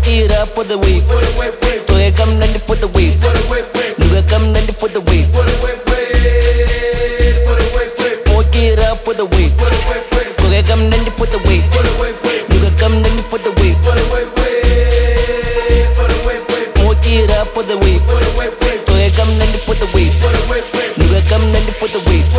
it up for the wave. Toy come nandy for the wave. Nuga come nandy for the wave. Smoke it up for the wave. Toy come nandy for the wave. Nuga come nandy for the wave. Smoke it up for the wave. Toy come nandy for the wave. Nuga come nandy for the wave.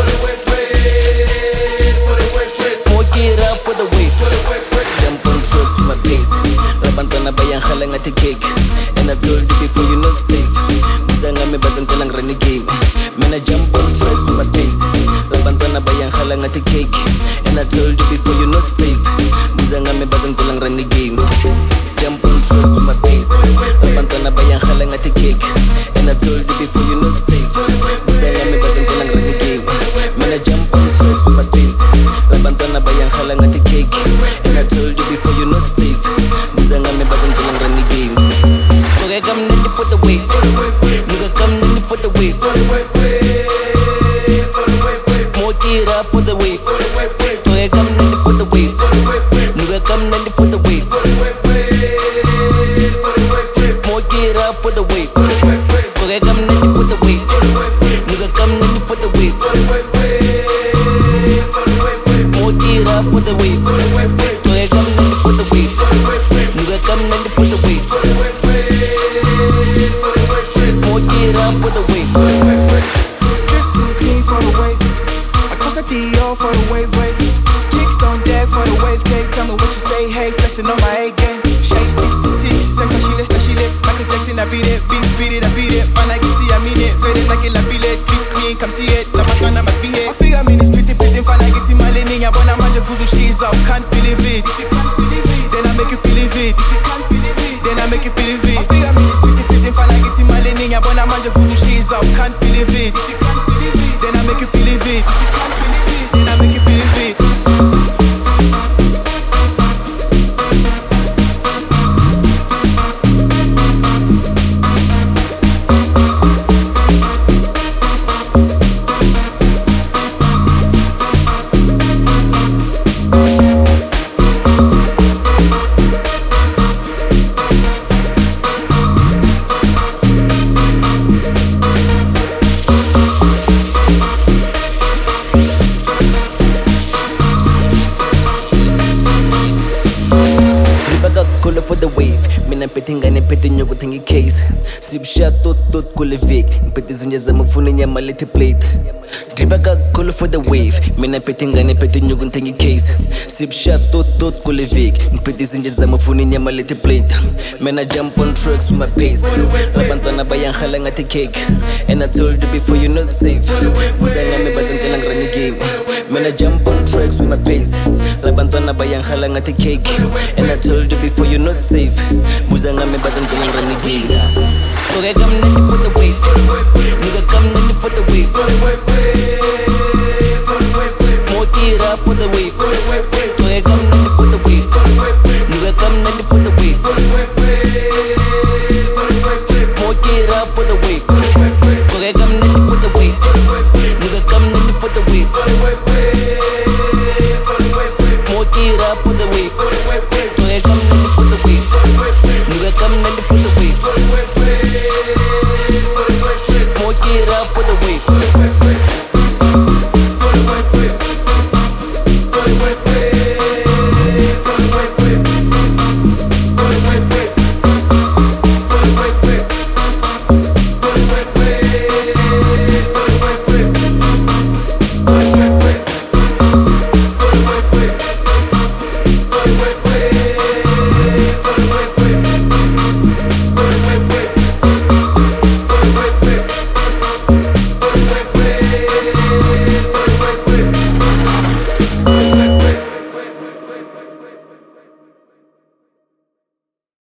Smoke it up for the wave. Jump on trucks with my pace. Rabantwana bayang halang at the cake. And I told you before you're not safe. Bizanga me bazantelang run the game. Man I jump on trucks with my pace. Rabantwana bayang halang at the cake. And I told you before you're not safe. Bizanga me bazantelang run the game. Jump on trucks with my pace. Rabantwana bayang halang at the cake. And I told you before you're not safe. Bizanga me bazantelang run the game. Man I jump on trucks with my pace. Rabantwana bayang halang at the cake. And I told you before you're not safe. Bizanga me bazantelang run the game. Toga come nandy for the wave. Nuga come nandy for the wave. Smoke it up for the wave. Toga come nandy for the wave. Nuga come nandy for the wave. Smoke it up for the wave. Toga come nandy for the wave. Nuga come nandy for the wave. Smoke it up for the wave. Toga come nandy for the wave. Nuga come nandy for the wave. Smoke it up for the wave. Drip too clean for the wave. I cross a D.O. for the wave. Chicks on deck for the wave cake. Tell me what you say, hey, flexing on my A game. Shake 66, sex that she lit. Michael Jackson, I beat it, beat it, I beat it. Fine, I get it, I mean it. Faded like it, I feel it. Drip clean, come see it. La Madonna must be here. I figure I'm in this busy, fine, I get it, my leaning. I wanna magic food, she's out, can't believe it. If you can't believe it, then I make you believe it. If you can't believe it, then I make you believe it. I figure I'm in this busy, fine, I get it, my leaning. I wanna magic food, she's out, can't believe it. If you can't believe it, then I make you believe it. If you can't believe it, then I make you believe it. Kula for the wave. Mina mpete ngane mpete nyogo thangi case. Sibsha tot kule vik. Mpete zinja za mfuni nyama leti plate. Dribaka kula for the wave. Mina mpete ngane mpete nyogo thangi case. Sibsha tot kule vik. Mpete zinja za mfuni nyama leti plate. Man I jump on trucks with my pace. Rabantwana bayang halang at the cake. And I told you before you're not safe. Bizanga me bazantelang run the game. Man I jump on trucks with my pace. Rabantwana bayang halang at the cake. And I told you before you're not safe. Bizanga me bazantelang run the game. Toga come nandy for the wave. Nuga come nandy for the wave.